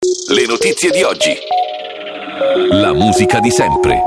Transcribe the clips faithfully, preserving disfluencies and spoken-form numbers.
Le notizie di oggi. La musica di sempre.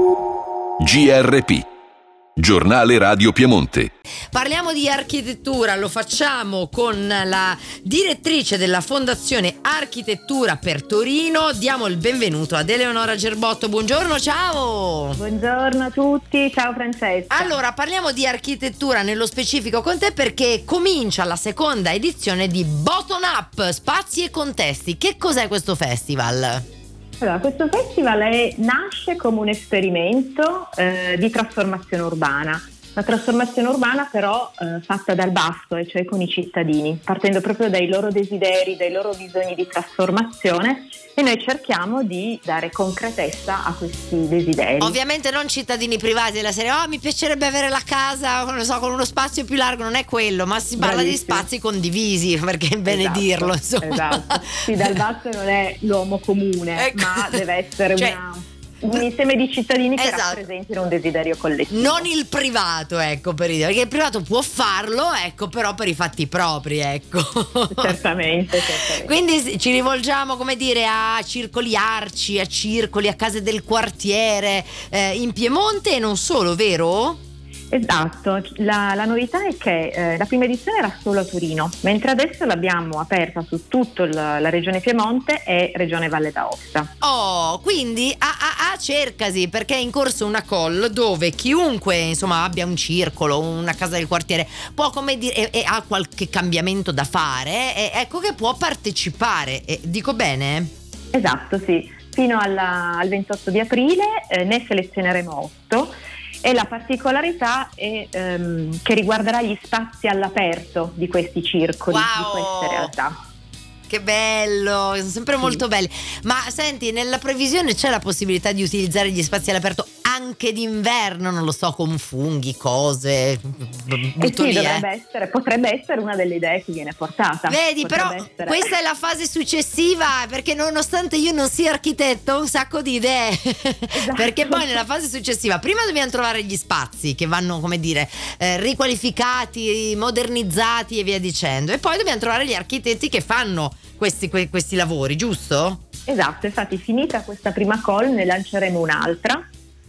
G R P, Giornale Radio Piemonte. Parliamo di architettura, lo facciamo con la direttrice della Fondazione Architettura per Torino. Diamo il benvenuto ad Eleonora Gerbotto. Buongiorno, ciao! Buongiorno a tutti, ciao Francesca. Allora, parliamo di architettura nello specifico con te perché comincia la seconda edizione di Bottom Up, Spazi e Contesti. Che cos'è questo festival? Allora, questo festival è, nasce come un esperimento eh, di trasformazione urbana. Una trasformazione urbana però eh, fatta dal basso, e cioè con i cittadini, partendo proprio dai loro desideri, dai loro bisogni di trasformazione, e noi cerchiamo di dare concretezza a questi desideri. Ovviamente non cittadini privati della serie, oh mi piacerebbe avere la casa, non so, con uno spazio più largo, non è quello, ma si parla Bravissimo. di spazi condivisi, perché è bene Esatto, dirlo, insomma. Esatto. Sì, dal basso non è l'uomo comune, Ecco. ma deve essere Cioè, una... un insieme di cittadini che esatto. rappresentino un desiderio collettivo. Non il privato, ecco, per dire, perché il privato può farlo, ecco, però per i fatti propri, ecco. Certamente, certamente. Quindi ci rivolgiamo, come dire, a circoli arci, a circoli, a case del quartiere, eh, in Piemonte e non solo, vero? Esatto, la, la novità è che eh, la prima edizione era solo a Torino, mentre adesso l'abbiamo aperta su tutta la, la regione Piemonte e regione Valle d'Aosta. Oh, quindi a, a, a cercasi, perché è in corso una call dove chiunque insomma abbia un circolo, una casa del quartiere può, come dire, e, e ha qualche cambiamento da fare, e, ecco che può partecipare. E, dico bene? Esatto, sì, fino alla, al ventotto di aprile eh, ne selezioneremo otto. E la particolarità è ehm, che riguarderà gli spazi all'aperto di questi circoli, wow. di queste realtà. Che bello, sono sempre Sì. molto belli. Ma senti, nella previsione c'è la possibilità di utilizzare gli spazi all'aperto anche d'inverno, non lo so, con funghi, cose, butto Eh sì, lì, dovrebbe eh. essere, potrebbe essere una delle idee che viene portata. Vedi, Potrebbe però essere. questa è la fase successiva, perché nonostante io non sia architetto ho un sacco di idee. Esatto. Perché poi nella fase successiva prima dobbiamo trovare gli spazi che vanno, come dire, eh, riqualificati, modernizzati e via dicendo, e poi dobbiamo trovare gli architetti che fanno questi, que- questi lavori, giusto? Esatto, infatti finita questa prima call ne lanceremo un'altra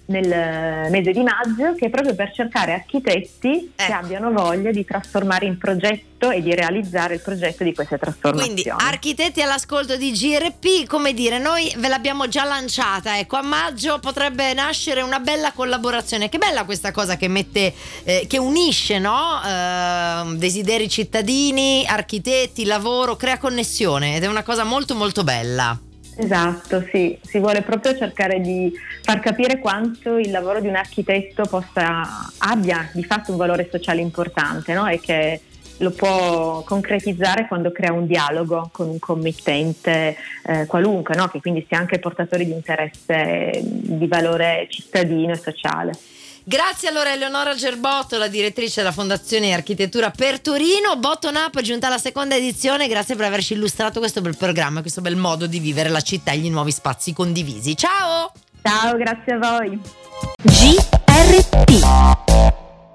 nel mese di maggio, che è proprio per cercare architetti Eh. che abbiano voglia di trasformare in progetto e di realizzare il progetto di queste trasformazioni. Quindi architetti all'ascolto di G R P, come dire, noi ve l'abbiamo già lanciata, ecco, a maggio potrebbe nascere una bella collaborazione. Che bella questa cosa che mette, eh, che unisce, no? Eh, desideri cittadini, architetti, lavoro, crea connessione, ed è una cosa molto molto bella. Esatto, sì, si vuole proprio cercare di far capire quanto il lavoro di un architetto possa abbia di fatto un valore sociale importante, no? E che lo può concretizzare quando crea un dialogo con un committente eh, qualunque, no? Che quindi sia anche portatore di interesse di valore cittadino e sociale. Grazie allora Eleonora Gerbotto, la direttrice della Fondazione Architettura per Torino. Bottom Up è giunta alla seconda edizione, grazie per averci illustrato questo bel programma, questo bel modo di vivere la città e gli nuovi spazi condivisi. Ciao! Ciao, grazie a voi. G R P